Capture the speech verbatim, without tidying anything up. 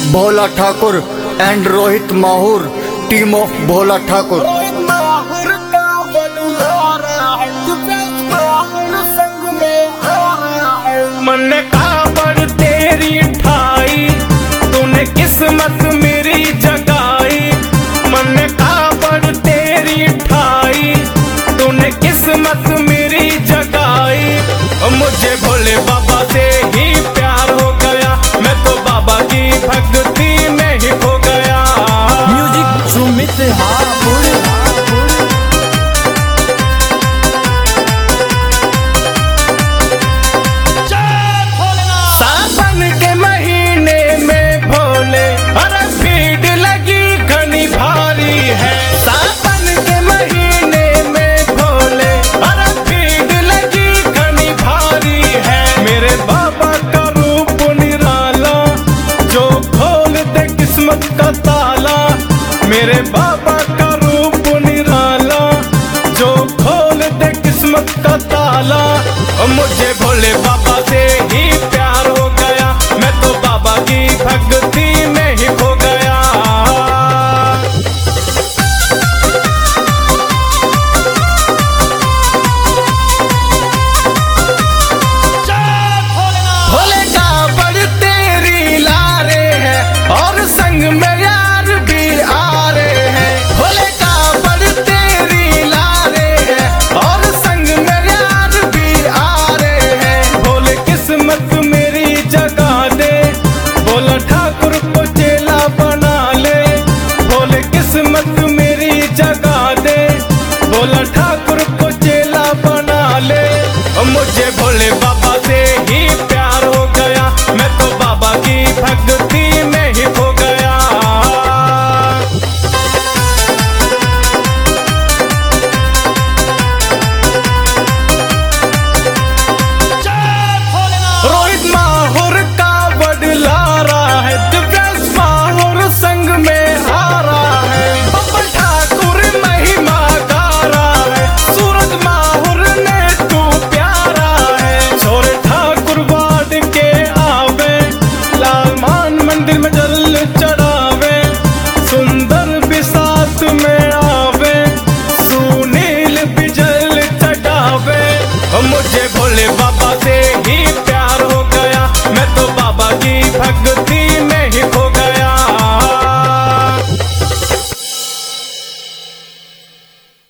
Bhola Thakur and Rohit Mahur, team of Bhola ठाकुर। मन काबर तेरी ठाई, तूने किस्मत मेरी जगाई। मन काबर तेरी ठाई, तूने किस्मत मेरी जगाई। मुझे भोले बाबा से ही प्यार हो गया, मैं तो बाबा की भक्ति में ही खो गया। म्यूजिक सुमित हापुड़। सावन के महीने में भोले अरे भीड़ लगी घनी भारी है। सावन के महीने में भोले अरे भीड़ लगी घनी भारी है। मेरे बाबा का रूप निराला, जो खोल दे किस्मत का ताला। मेरे बाबा का रूप निराला, जो खोल दे किस्मत का ताला। मुझे भोले बाबा से ही प्यार हो गया, मैं तो बाबा की भक्ति में ही खो गया। भोले का बड़ तेरी लारे हैं, और संग में यार भी आ रहे हैं। भोले का बड़ तेरी लारे हैं, और संग में यार भी आ रहे हैं। भोले किस्मत मेरी जगा दे, भोला ठाकुर को चेला बना ले। भोले किस्मत मेरी जगा दे, भोला ठाकुर को चेला बना ले। मुझे भोले बाबा से ही प्यार हो गया, मैं तो बाबा की भक्ति